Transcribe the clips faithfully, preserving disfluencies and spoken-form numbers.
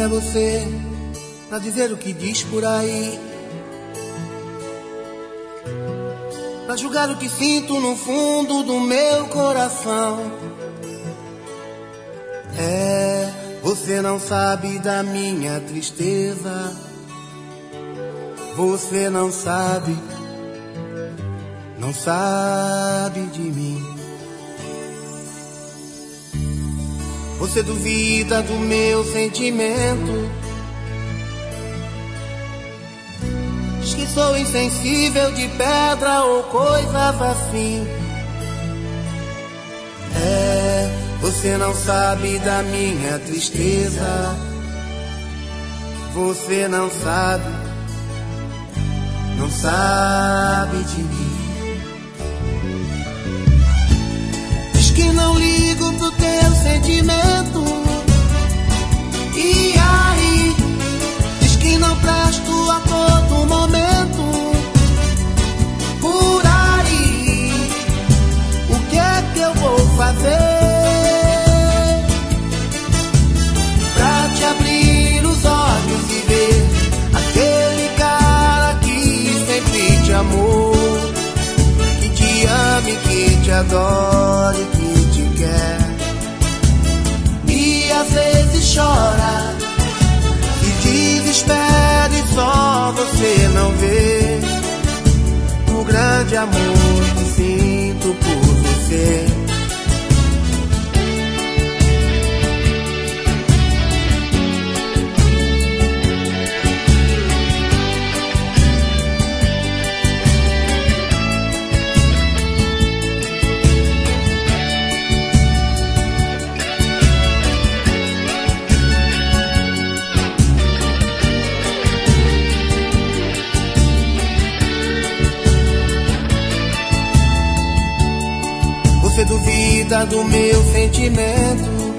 você, pra dizer o que diz por aí, pra julgar o que sinto no fundo do meu coração. É, você não sabe da minha tristeza, você não sabe, não sabe de mim. Você duvida do meu sentimento, diz que sou insensível de pedra ou coisas assim. É, você não sabe da minha tristeza, você não sabe, não sabe de mim. Diz que não ligo pro teu sentimento, e aí diz que não presto a todo momento. Por aí, o que é que eu vou fazer pra te abrir os olhos e ver aquele cara que sempre te amou, que te ame, que te adore, que te quer, e às vezes chora, se desespera e só você não vê o grande amor que sinto por você. Você duvida do meu sentimento,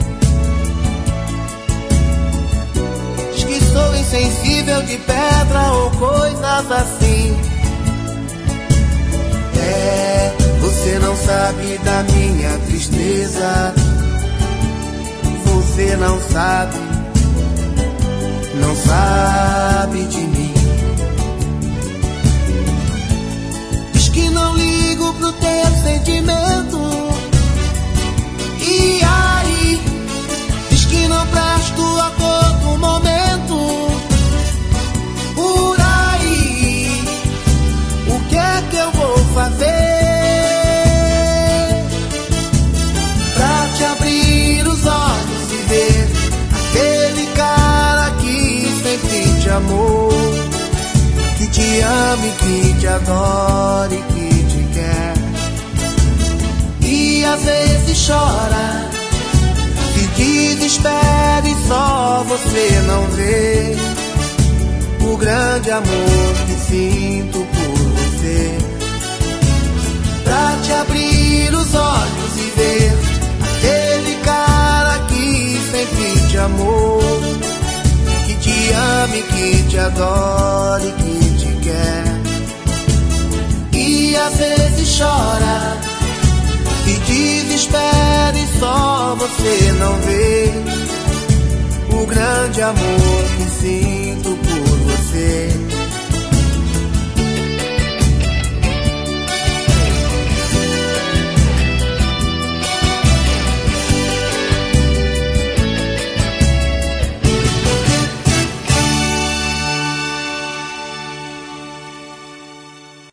diz que sou insensível de pedra ou coisas assim. É, você não sabe da minha tristeza, você não sabe, não sabe de mim. Diz que não ligo pro teu sentimento, e aí diz que não presto a todo momento. Por aí, o que é que eu vou fazer pra te abrir os olhos e ver aquele cara que sempre te amou, que te ame, que te adore, que te quer, e às vezes chora, se desespera e só você não vê o grande amor que sinto por você. Pra te abrir os olhos e ver aquele cara que sempre te amou, que te ame, que te adore, que te quer, e às vezes chora, se desespera e só você não vê o grande amor que sim